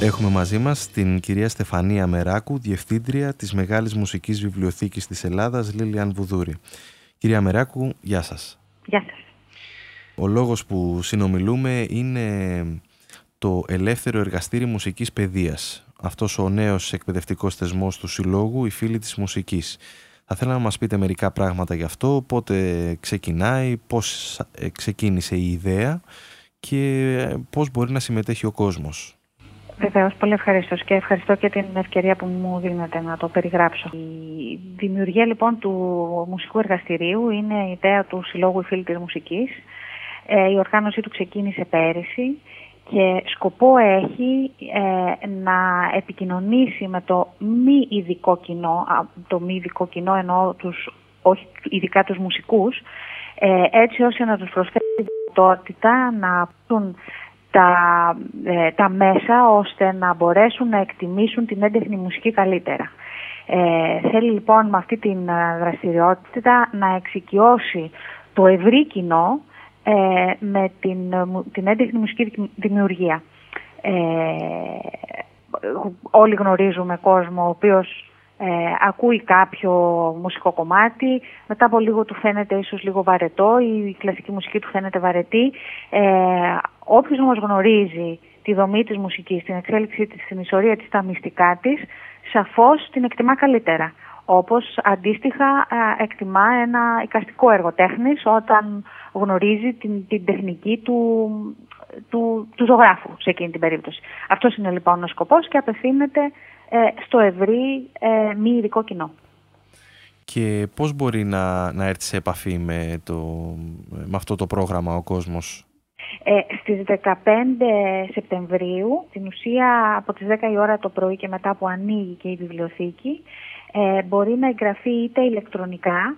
Έχουμε μαζί μας την κυρία Στεφανία Μεράκου, Διευθύντρια της Μεγάλης Μουσικής Βιβλιοθήκης της Ελλάδας, Λίλιαν Βουδούρη. Κυρία Μεράκου, γεια σας. Γεια σας. Ο λόγος που συνομιλούμε είναι το Ελεύθερο Εργαστήρι Μουσικής Παιδείας. Αυτός ο νέος εκπαιδευτικός θεσμός του Συλλόγου, οι Φίλοι της Μουσικής. Θα ήθελα να μας πείτε μερικά πράγματα γι' αυτό, πότε ξεκινάει, πώς ξεκίνησε η ιδέα και πώς μπορεί να συμμετέχει ο κόσμος. Βεβαίως, πολύ ευχαριστώ και ευχαριστώ και την ευκαιρία που μου δίνετε να το περιγράψω. Η δημιουργία λοιπόν του μουσικού εργαστηρίου είναι η ιδέα του Συλλόγου Οι Φίλοι της Μουσικής. Η οργάνωσή του ξεκίνησε πέρυσι και σκοπό έχει να επικοινωνήσει με το μη ειδικό κοινό, το μη ειδικό κοινό εννοώ όχι ειδικά τους μουσικούς, έτσι ώστε να τους προσφέρει τη δυνατότητα να πούν τα μέσα ώστε να μπορέσουν να εκτιμήσουν την έντεχνη μουσική καλύτερα. Θέλει λοιπόν με αυτή την δραστηριότητα να εξοικειώσει το ευρύ κοινό με την έντεχνη μουσική δημιουργία. Όλοι γνωρίζουμε κόσμο ο οποίος ακούει κάποιο μουσικό κομμάτι, μετά από λίγο του φαίνεται ίσως λίγο βαρετό, η κλασική μουσική του φαίνεται βαρετή. Όποιος όμως γνωρίζει τη δομή της μουσικής, την εξέλιξή της, την ιστορία της, τα μυστικά της, σαφώς την εκτιμά καλύτερα. Όπως αντίστοιχα εκτιμά ένα εικαστικό έργο τέχνης όταν γνωρίζει την τεχνική του ζωγράφου σε εκείνη την περίπτωση. Αυτός είναι λοιπόν ο σκοπός και απευθύνεται στο ευρύ μη ειδικό κοινό. Και πώς μπορεί να έρθει σε επαφή με αυτό το πρόγραμμα ο κόσμος? Στις 15 Σεπτεμβρίου, στην ουσία από τις 10 η ώρα το πρωί και μετά που ανοίγει και η βιβλιοθήκη, μπορεί να εγγραφεί είτε ηλεκτρονικά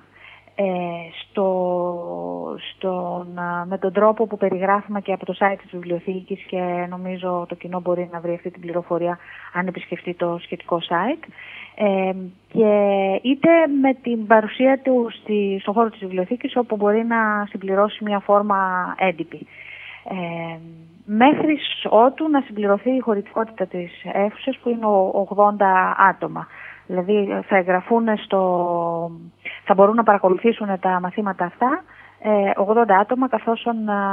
με τον τρόπο που περιγράφουμε και από το site της βιβλιοθήκης και νομίζω το κοινό μπορεί να βρει αυτή την πληροφορία αν επισκεφτεί το σχετικό site, και είτε με την παρουσία του στον χώρο της βιβλιοθήκης όπου μπορεί να συμπληρώσει μια φόρμα έντυπη. Μέχρι ότου να συμπληρωθεί η χωρητικότητα της αίθουσας που είναι 80 άτομα. Δηλαδή θα εγγραφούν θα μπορούν να παρακολουθήσουν τα μαθήματα αυτά 80 άτομα, καθώς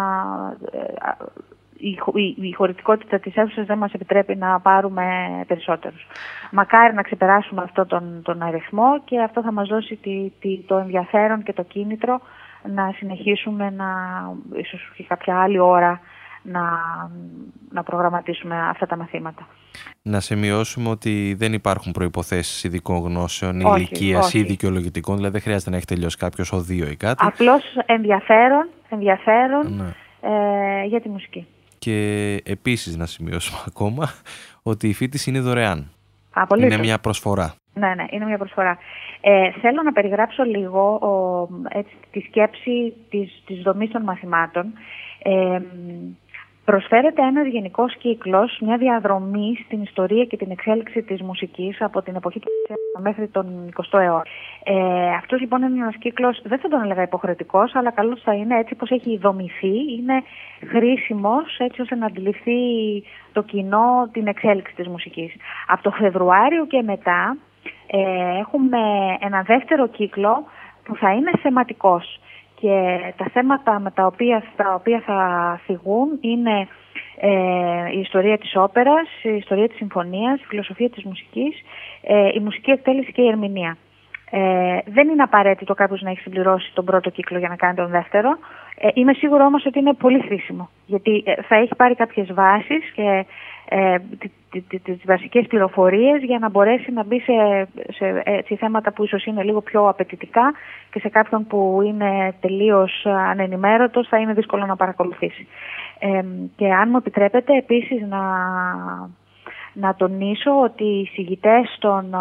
η χωρητικότητα της αίθουσας δεν μας επιτρέπει να πάρουμε περισσότερους. Μακάρι να ξεπεράσουμε αυτό τον αριθμό και αυτό θα μας δώσει το ενδιαφέρον και το κίνητρο να συνεχίσουμε ίσως και κάποια άλλη ώρα να προγραμματίσουμε αυτά τα μαθήματα. Να σημειώσουμε ότι δεν υπάρχουν προϋποθέσεις ειδικών γνώσεων, ηλικίας ή δικαιολογητικών, δηλαδή δεν χρειάζεται να έχει τελειώσει κάποιος οδείο ή κάτι. Απλώς ενδιαφέρον ναι. Για τη μουσική. Και επίσης να σημειώσουμε ακόμα ότι η φοιτηση είναι δωρεάν. Απολύτως. Είναι μια προσφορά. Ναι, είναι μια προσφορά. Θέλω να περιγράψω λίγο τη σκέψη της δομής των μαθημάτων. Προσφέρεται ένας γενικός κύκλος, μια διαδρομή στην ιστορία και την εξέλιξη της μουσικής από την εποχή του μέχρι τον 20ο αιώνα. Αυτός λοιπόν είναι ένας κύκλος, δεν θα τον έλεγα υποχρεωτικός, αλλά καλώς θα είναι έτσι πως έχει δομηθεί, είναι χρήσιμος έτσι ώστε να αντιληφθεί το κοινό την εξέλιξη της μουσικής. Από το Φεβρουάριο και μετά έχουμε ένα δεύτερο κύκλο που θα είναι θεματικός. Και τα θέματα με τα οποία θα θυγούν είναι η ιστορία της όπερας, η ιστορία της συμφωνίας, η φιλοσοφία της μουσικής, η μουσική εκτέλεση και η ερμηνεία. Δεν είναι απαραίτητο κάποιος να έχει συμπληρώσει τον πρώτο κύκλο για να κάνει τον δεύτερο. Είμαι σίγουρα όμως ότι είναι πολύ χρήσιμο, γιατί θα έχει πάρει κάποιες βάσεις και τις βασικές πληροφορίες για να μπορέσει να μπει σε θέματα που ίσως είναι λίγο πιο απαιτητικά και σε κάποιον που είναι τελείως ανενημέρωτος θα είναι δύσκολο να παρακολουθήσει. Και αν μου επιτρέπετε επίσης να τονίσω ότι οι συγητές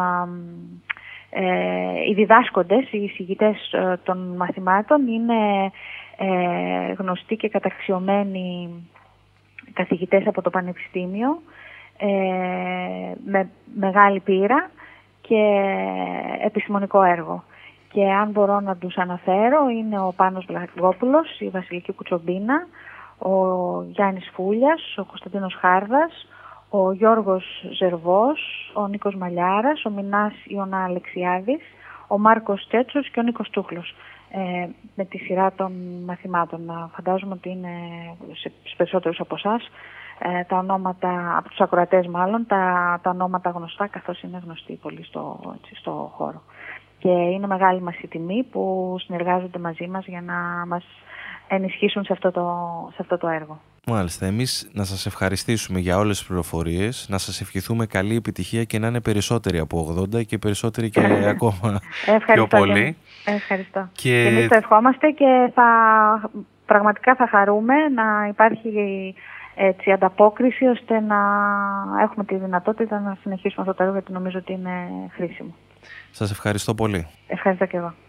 οι διδάσκοντες, οι συγητές των μαθημάτων είναι γνωστοί και καταξιωμένοι καθηγητές από το Πανεπιστήμιο με μεγάλη πείρα και επιστημονικό έργο. Και αν μπορώ να τους αναφέρω, είναι ο Πάνος Βλαχόπουλος, η Βασιλική Κουτσομπίνα, ο Γιάννης Φούλιας, ο Κωνσταντίνος Χάρδας, ο Γιώργος Ζερβός, ο Νίκος Μαλιάρας, ο Μινάς Ιωνά Αλεξιάδης, ο Μάρκος Τσέτσος και ο Νίκος Τούχλος. Με τη σειρά των μαθημάτων. Φαντάζομαι ότι είναι σε περισσότερους από εσάς τα ονόματα, από τους ακροατές μάλλον, τα ονόματα γνωστά, καθώς είναι γνωστοί πολύ στο χώρο. Και είναι μεγάλη μας η τιμή που συνεργάζονται μαζί μας για να μας ενισχύσουν σε αυτό το έργο. Μάλιστα, εμείς να σας ευχαριστήσουμε για όλες τις πληροφορίες, να σας ευχηθούμε καλή επιτυχία και να είναι περισσότεροι από 80 και περισσότεροι και ακόμα πιο πολύ. Ευχαριστώ. Και εμείς το ευχόμαστε και πραγματικά θα χαρούμε να υπάρχει ανταπόκριση ώστε να έχουμε τη δυνατότητα να συνεχίσουμε αυτό το έργο, γιατί νομίζω ότι είναι χρήσιμο. Σας ευχαριστώ πολύ. Ευχαριστώ και εγώ.